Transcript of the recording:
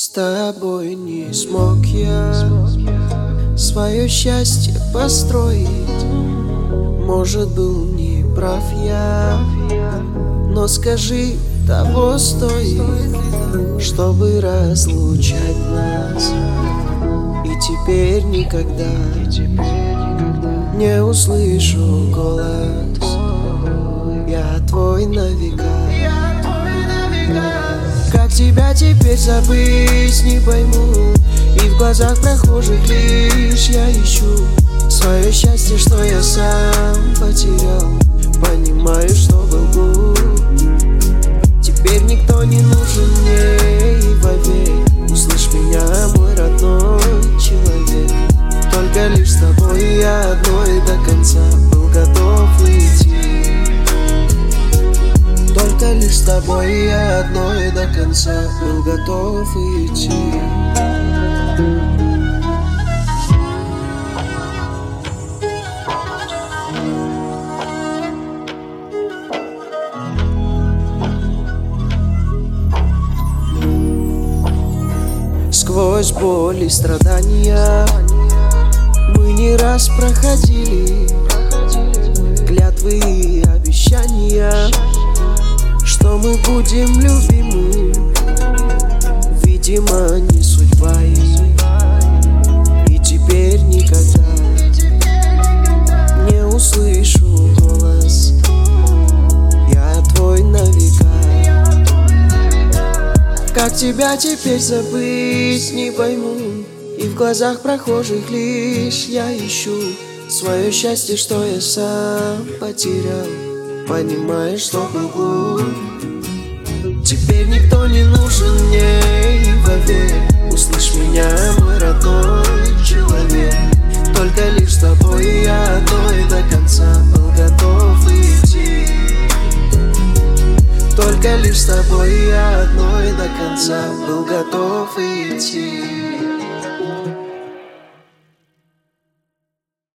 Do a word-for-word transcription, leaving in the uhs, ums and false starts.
С тобой не смог я свое счастье построить. Может, был не прав я, но скажи, того стоит, чтобы разлучать нас. И теперь никогда не услышу голос. Я твой на века. Как тебя теперь забыть, не пойму. И в глазах прохожих лишь я ищу свое счастье, что я сам потерял. Понимаю, что был глуп. Теперь никто не нужен мне, и поверь, услышь меня, мой родной человек. Только лишь с тобой я одной до конца был готов идти. Только лишь с тобой я одной до конца был готов идти. Сквозь боль и страдания мы не раз проходили клятвы и обещания, что мы будем любимы. Видимо, не судьба, и теперь никогда не услышу голос. Я твой на века. Как тебя теперь забыть, не пойму. И в глазах прохожих лишь я ищу свое счастье, что я сам потерял. Понимаешь, что был глуп. Теперь никто не нужен мне, и поверь, услышь меня, мой родной человек. Только лишь с тобой я одной до конца был готов идти. Только лишь с тобой я одной до конца был готов идти.